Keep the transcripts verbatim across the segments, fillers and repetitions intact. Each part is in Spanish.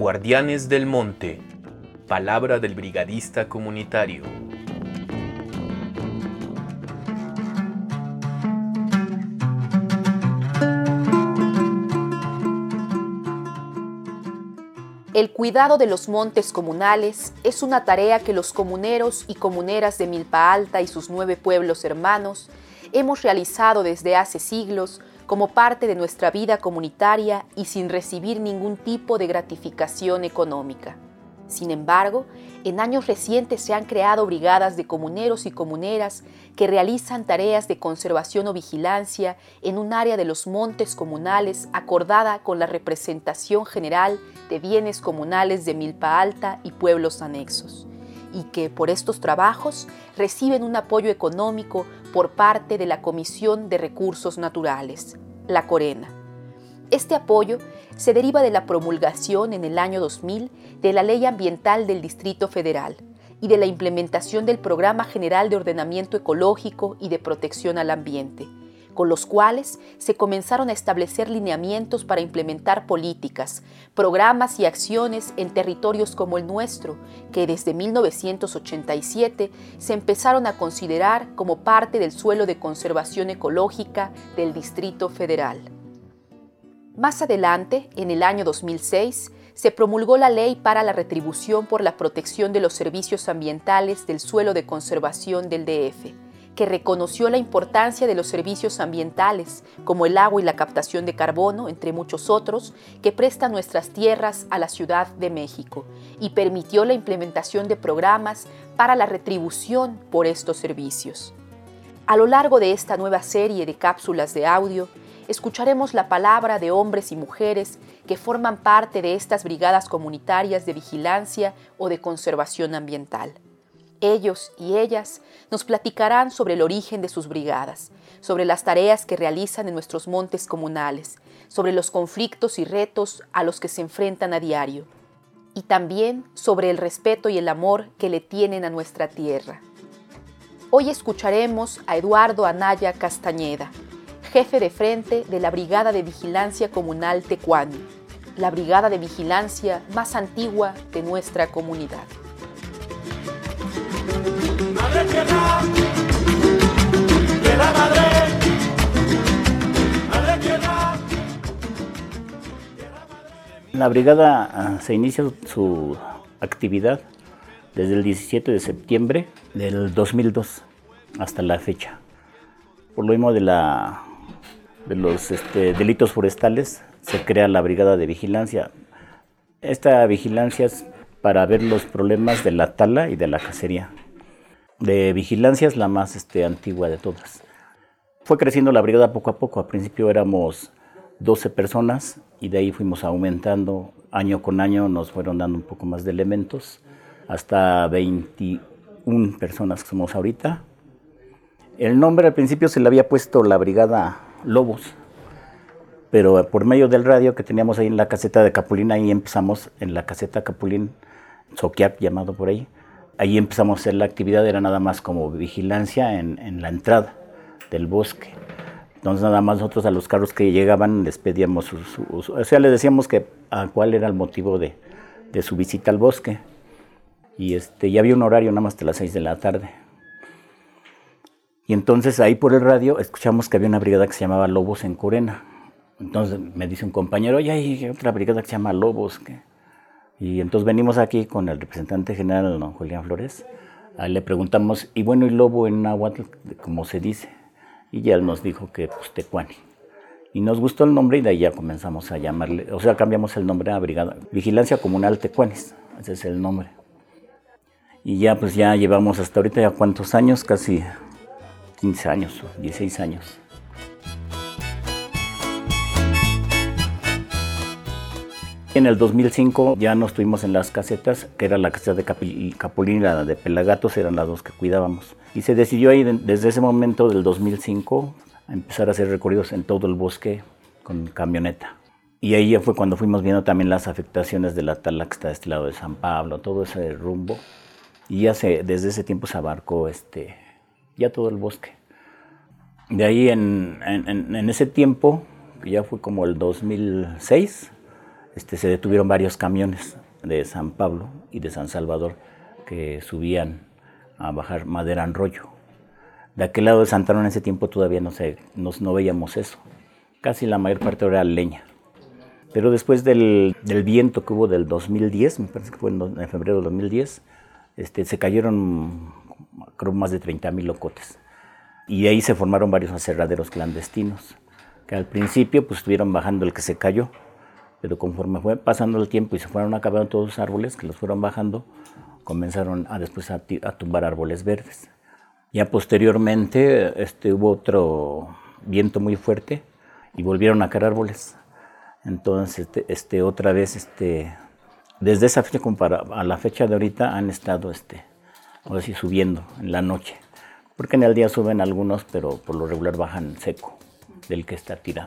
Guardianes del Monte. Palabra del brigadista comunitario. El cuidado de los montes comunales es una tarea que los comuneros y comuneras de Milpa Alta y sus nueve pueblos hermanos hemos realizado desde hace siglos como parte de nuestra vida comunitaria y sin recibir ningún tipo de gratificación económica. Sin embargo, en años recientes se han creado brigadas de comuneros y comuneras que realizan tareas de conservación o vigilancia en un área de los montes comunales acordada con la representación general de bienes comunales de Milpa Alta y pueblos anexos, y que por estos trabajos reciben un apoyo económico por parte de la Comisión de Recursos Naturales, la Corena. Este apoyo se deriva de la promulgación en el año dos mil de la Ley Ambiental del Distrito Federal y de la implementación del Programa General de Ordenamiento Ecológico y de Protección al Ambiente, con los cuales se comenzaron a establecer lineamientos para implementar políticas, programas y acciones en territorios como el nuestro, que desde mil novecientos ochenta y siete se empezaron a considerar como parte del suelo de conservación ecológica del Distrito Federal. Más adelante, en el año dos mil seis, se promulgó la Ley para la Retribución por la Protección de los Servicios Ambientales del Suelo de Conservación del D F, que reconoció la importancia de los servicios ambientales, como el agua y la captación de carbono, entre muchos otros, que prestan nuestras tierras a la Ciudad de México, y permitió la implementación de programas para la retribución por estos servicios. A lo largo de esta nueva serie de cápsulas de audio, escucharemos la palabra de hombres y mujeres que forman parte de estas brigadas comunitarias de vigilancia o de conservación ambiental. Ellos y ellas nos platicarán sobre el origen de sus brigadas, sobre las tareas que realizan en nuestros montes comunales, sobre los conflictos y retos a los que se enfrentan a diario, y también sobre el respeto y el amor que le tienen a nuestra tierra. Hoy escucharemos a Eduardo Anaya Castañeda, jefe de frente de la Brigada de Vigilancia Comunal Tecuani, la brigada de vigilancia más antigua de nuestra comunidad. Madre tierra, tierra madre, madre tierra. La brigada uh, se inicia su actividad desde el diecisiete de septiembre del dos mil dos hasta la fecha. Por lo mismo de, la, de los este, delitos forestales se crea la brigada de vigilancia. Esta vigilancia es para ver los problemas de la tala y de la cacería. De vigilancia es la más este, antigua de todas. Fue creciendo la brigada poco a poco. Al principio éramos doce personas y de ahí fuimos aumentando. Año con año nos fueron dando un poco más de elementos, hasta veintiuna personas que somos ahorita. El nombre al principio se le había puesto la Brigada Lobos, pero por medio del radio que teníamos ahí en la caseta de Capulín, ahí empezamos en la caseta Capulín, Soquiac llamado por ahí. Ahí empezamos a hacer la actividad, era nada más como vigilancia en, en la entrada del bosque. Entonces nada más nosotros a los carros que llegaban les pedíamos, su, su, su, o sea, les decíamos que a cuál era el motivo de, de su visita al bosque. Y este, ya había un horario nada más hasta las seis de la tarde. Y entonces ahí por el radio escuchamos que había una brigada que se llamaba Lobos en Corena. Entonces me dice un compañero, oye, hay otra brigada que se llama Lobos, ¿qué? Y entonces venimos aquí con el representante general, don Julián Flores. Ahí le preguntamos, y bueno, ¿y lobo en náhuatl, cómo se dice? Y ya él nos dijo que pues Tecuani. Y nos gustó el nombre y de ahí ya comenzamos a llamarle, o sea, cambiamos el nombre a Brigada Vigilancia Comunal Tecuanis, ese es el nombre. Y ya pues ya llevamos hasta ahorita ya cuántos años, casi quince años, dieciséis años. En el dos mil cinco ya no estuvimos en las casetas, que era la caseta de Capulín y la de Pelagatos, eran las dos que cuidábamos. Y se decidió ahí desde ese momento del dos mil cinco a empezar a hacer recorridos en todo el bosque con camioneta. Y ahí ya fue cuando fuimos viendo también las afectaciones de la tala que está de este lado de San Pablo, todo ese rumbo. Y ya se, desde ese tiempo se abarcó este, ya todo el bosque. De ahí en, en, en ese tiempo, que ya fue como el dos mil seis, este, se detuvieron varios camiones de San Pablo y de San Salvador que subían a bajar madera en rollo. De aquel lado de Santana en ese tiempo todavía no, se, no, no veíamos eso. Casi la mayor parte era leña. Pero después del, del viento que hubo del dos mil diez, me parece que fue en, en febrero del dos mil diez, este, se cayeron creo más de treinta mil locotes. Y ahí se formaron varios aserraderos clandestinos, que al principio pues estuvieron bajando el que se cayó, pero conforme fue pasando el tiempo y se fueron acabando todos los árboles que los fueron bajando, comenzaron a después a, a tumbar árboles verdes. Ya posteriormente este, hubo otro viento muy fuerte y volvieron a caer árboles. Entonces, este, este, otra vez, este, desde esa fecha como para, a la fecha de ahorita han estado este, ahora sí, subiendo en la noche. Porque en el día suben algunos, pero por lo regular bajan seco del que está tirado.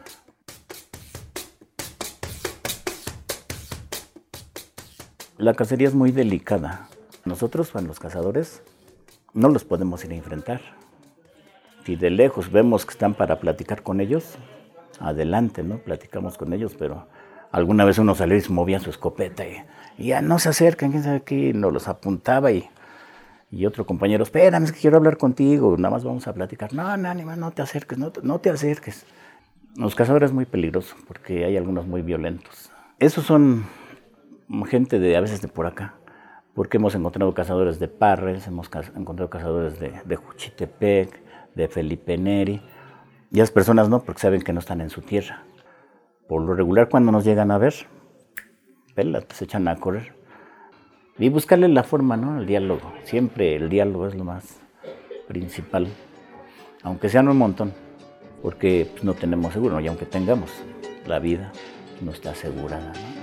La cacería es muy delicada. Nosotros, bueno, los cazadores, no los podemos ir a enfrentar. Si de lejos vemos que están para platicar con ellos, adelante, ¿no? Platicamos con ellos, pero alguna vez uno salió y se movía su escopeta y, y ya no se acercan, quién sabe qué, nos los apuntaba y, y otro compañero, espérame, es que quiero hablar contigo, nada más vamos a platicar. No, no, no, no te acerques, no, no te acerques. Los cazadores es muy peligroso porque hay algunos muy violentos. Esos son gente de a veces de por acá, porque hemos encontrado cazadores de Parres, hemos encontrado cazadores de, de Juchitepec, de Felipe Neri, y las personas no, porque saben que no están en su tierra. Por lo regular, cuando nos llegan a ver, pélate, se echan a correr. Y buscarle la forma, ¿no? El diálogo. Siempre el diálogo es lo más principal, aunque sean un montón, porque pues, no tenemos seguro, y aunque tengamos, la vida no está asegurada, ¿no?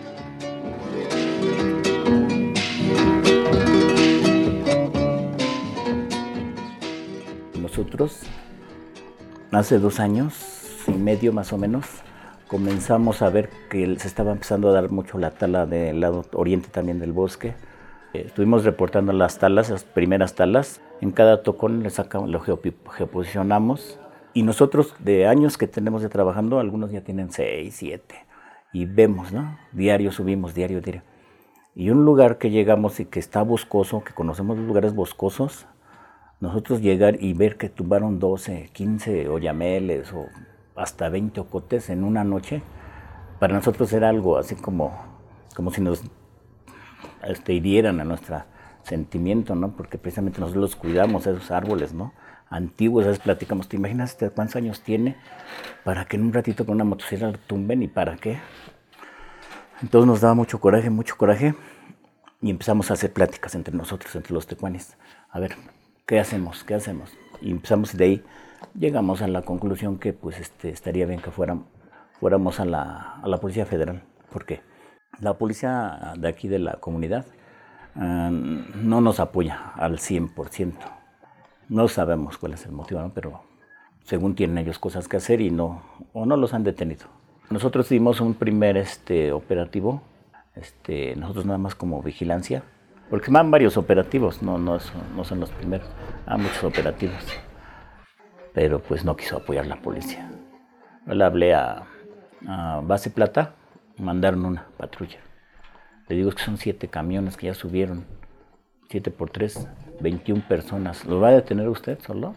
Nosotros, hace dos años y medio más o menos, comenzamos a ver que se estaba empezando a dar mucho la tala del lado oriente también del bosque. Eh, estuvimos reportando las talas, las primeras talas. En cada tocón le sacamos, lo geoposicionamos. Y nosotros, de años que tenemos de trabajando, algunos ya tienen seis, siete. Y vemos, ¿no? Diario subimos, diario, diario. Y un lugar que llegamos y que está boscoso, que conocemos los lugares boscosos, nosotros llegar y ver que tumbaron doce, quince oyameles o hasta veinte ocotes en una noche, para nosotros era algo así como, como si nos este, hirieran a nuestro sentimiento, ¿no? Porque precisamente nosotros los cuidamos, esos árboles, ¿no? Antiguos, a veces platicamos, ¿te imaginas cuántos años tiene para que en un ratito con una motosierra lo tumben y para qué? Entonces nos daba mucho coraje, mucho coraje, y empezamos a hacer pláticas entre nosotros, entre los tecuanes. A ver, ¿qué hacemos? ¿Qué hacemos? Y empezamos de ahí, llegamos a la conclusión que pues este, estaría bien que fueran, fuéramos a la, a la Policía Federal. ¿Por qué? La policía de aquí de la comunidad uh, no nos apoya al cien por ciento. No sabemos cuál es el motivo, ¿no? Pero según tienen ellos cosas que hacer y no, o no los han detenido. Nosotros hicimos un primer este, operativo, este, nosotros nada más como vigilancia, porque van varios operativos, no, no, no son los primeros, hay muchos operativos, pero pues no quiso apoyar la policía. Yo le hablé a, a Base Plata, mandaron una patrulla. Le digo, es que son siete camiones que ya subieron, siete por tres, veintiuna personas. ¿Los va a detener usted solo?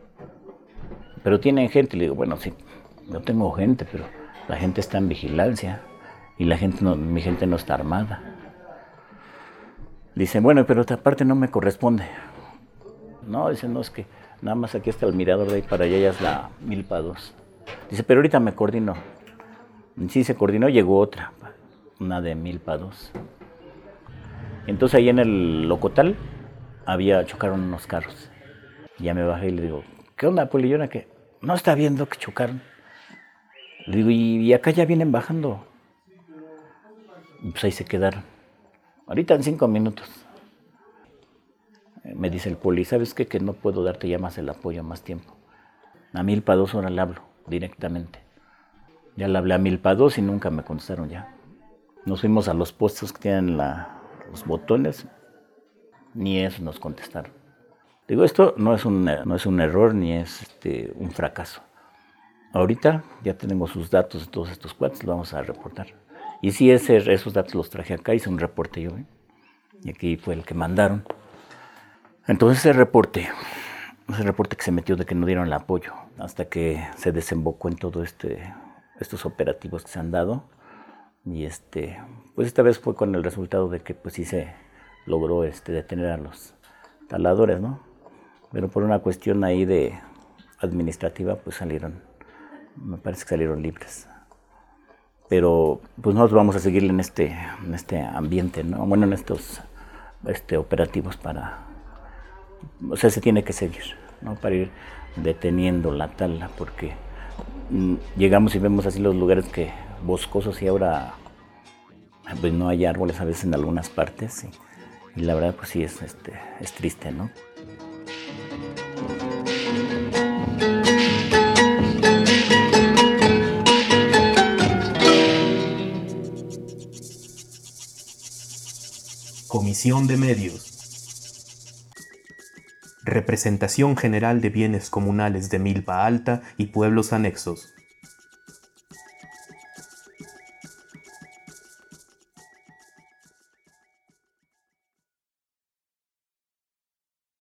Pero tienen gente. Le digo, bueno, sí, yo tengo gente, pero la gente está en vigilancia y la gente no, mi gente no está armada. Dice, bueno, pero esta parte no me corresponde. No, dice, no, es que nada más aquí está el mirador de ahí para allá, ya es la Milpa dos. Dice, pero ahorita me coordino. Sí, se coordinó, llegó otra, una de Milpa dos. Entonces ahí en el Locotal había, chocaron unos carros. Ya me bajé y le digo, ¿qué onda, Polillona? ¿Qué? No está viendo que chocaron. Le digo, y, y acá ya vienen bajando. Y pues ahí se quedaron. Ahorita en cinco minutos. Me dice el poli, ¿sabes qué? Que no puedo darte ya más el apoyo, más tiempo. A Milpa dos ahora le hablo directamente. Ya le hablé a Milpa dos y nunca me contestaron ya. Nos fuimos a los puestos que tienen la, los botones, ni eso nos contestaron. Digo, esto no es un, no es un error ni es este, un fracaso. Ahorita ya tenemos sus datos de todos estos cuates, lo vamos a reportar. Y sí, ese, esos datos los traje acá, hice un reporte yo, ¿eh? Y aquí fue el que mandaron. Entonces ese reporte, ese reporte que se metió de que no dieron el apoyo, hasta que se desembocó en todo este, estos operativos que se han dado. Y este, pues esta vez fue con el resultado de que pues sí se logró este, detener a los taladores, ¿no? Pero por una cuestión ahí de administrativa, pues salieron, me parece que salieron libres. Pero pues nosotros vamos a seguir en este, en este ambiente, ¿no? Bueno, en estos este, operativos para, o sea, se tiene que seguir, ¿no? Para ir deteniendo la tala, porque mm, llegamos y vemos así los lugares que boscosos y ahora pues no hay árboles a veces en algunas partes y, y la verdad pues sí es, este, es triste, ¿no? Comisión de Medios. Representación General de Bienes Comunales de Milpa Alta y pueblos anexos.